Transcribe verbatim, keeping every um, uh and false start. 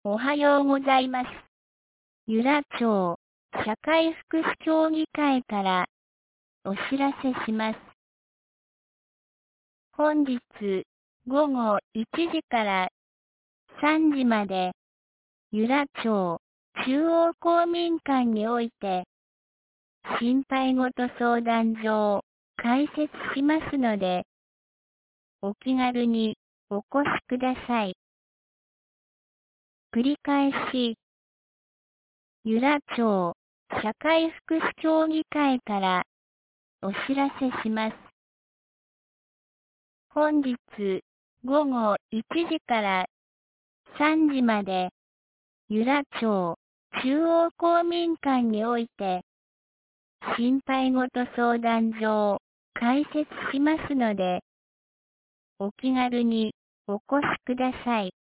おはようございます。由良町社会福祉協議会からお知らせします。本日午後いちじからさんじまで由良町中央公民館において心配ごと相談所を開設しますので、お気軽にお越しください。繰り返し、由良町社会福祉協議会からお知らせします。本日午後いちじからさんじまで由良町中央公民館において心配ごと相談所を開設しますので、お気軽にお越しください。